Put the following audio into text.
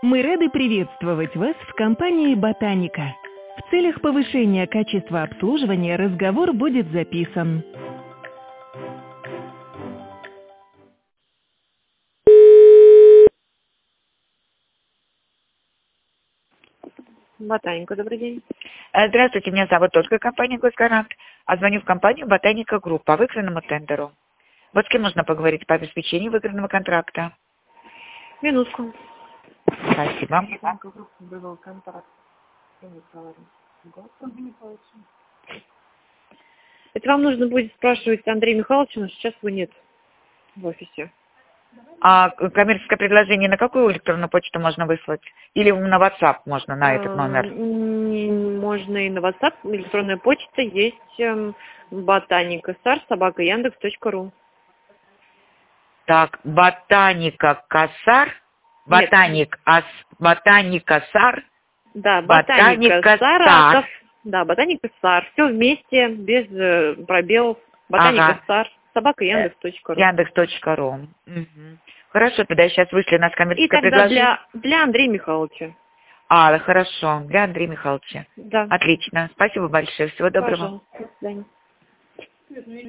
Мы рады приветствовать вас в компании «Ботаника». В целях повышения качества обслуживания разговор будет записан. Ботаника, добрый день. Здравствуйте, меня зовут Ольга, компания «Госгарант», а звоню в компанию «Ботаника Групп» по выигранному тендеру. Вот с кем можно поговорить по обеспечению выигранного контракта? Минутку. Спасибо. Это вам нужно будет спрашивать Андрея Михайловича, но сейчас его нет в офисе. А коммерческое предложение на какую электронную почту можно выслать? Или на WhatsApp можно, на этот номер? Можно и на WhatsApp. Электронная почта есть botanica.sar@yandex.ru. Так, Ботаника Косар, Ботаника Сар, Да, Ботаника Саратов. Стар. Да, Ботаника Сар. Все вместе, без пробелов. Ботаника Сар. @yandex.ru. Яндекс.ру. Угу. Хорошо, тогда я сейчас вышлю нас И коммерческое тогда предложение. для Андрея Михайловича. Хорошо, для Андрея Михайловича. Да. Отлично. Спасибо большое. Всего доброго. Пожалуйста. До свидания.